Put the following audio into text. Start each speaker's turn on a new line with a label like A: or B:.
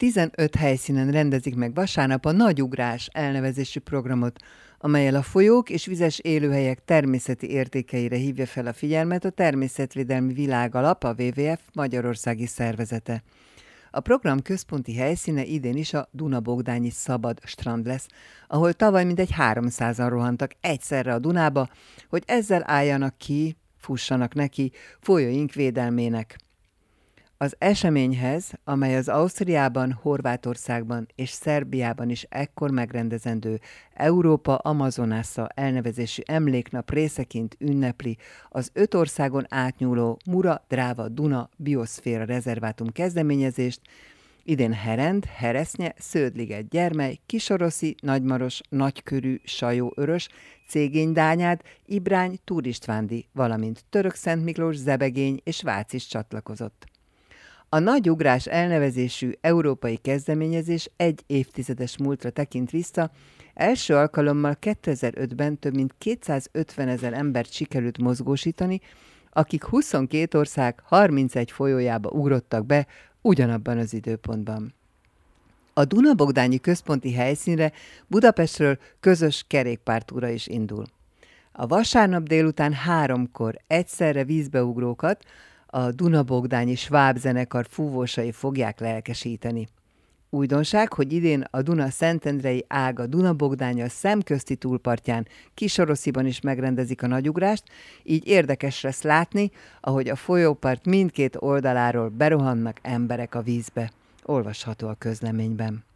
A: 15 helyszínen rendezik meg vasárnap a Nagy Ugrás elnevezésű programot, amellyel a folyók és vizes élőhelyek természeti értékeire hívja fel a figyelmet a Természetvédelmi Világalap, a WWF magyarországi szervezete. A program központi helyszíne idén is a Duna-Bogdányi Szabad Strand lesz, ahol tavaly mintegy 300-an rohantak egyszerre a Dunába, hogy ezzel álljanak ki, fussanak neki folyóink védelmének. Az eseményhez, amely az Ausztriában, Horvátországban és Szerbiában is ekkor megrendezendő Európa Amazonassa elnevezésű emléknap részeként ünnepli az 5 országon átnyúló Mura-Dráva-Duna bioszféra rezervátum kezdeményezést, idén Herend, Heresznye, Szöldliget, Gyermely, Kisoroszi, Nagymaros, Nagykörű, Sajó-Örös, Cégény-Dányád, Ibrány, Túristvándi, valamint Törökszentmiklós, Zebegény és Vác is csatlakozott. A Nagy Ugrás elnevezésű európai kezdeményezés egy évtizedes múltra tekint vissza, első alkalommal 2005-ben több mint 250 000 embert sikerült mozgósítani, akik 22 ország 31 folyójába ugrottak be ugyanabban az időpontban. A Duna-Bogdányi központi helyszínre Budapestről közös kerékpártúra is indul. A vasárnap délután 3-kor egyszerre vízbeugrókat a Duna-Bogdányi Schwab zenekar fúvósai fogják lelkesíteni. Újdonság, hogy idén a Duna szentendrei ága Duna-Bogdánya szemközti túlpartján, Kisorosziban is megrendezik a nagyugrást, így érdekes lesz látni, ahogy a folyópart mindkét oldaláról berohannak emberek a vízbe. Olvasható a közleményben.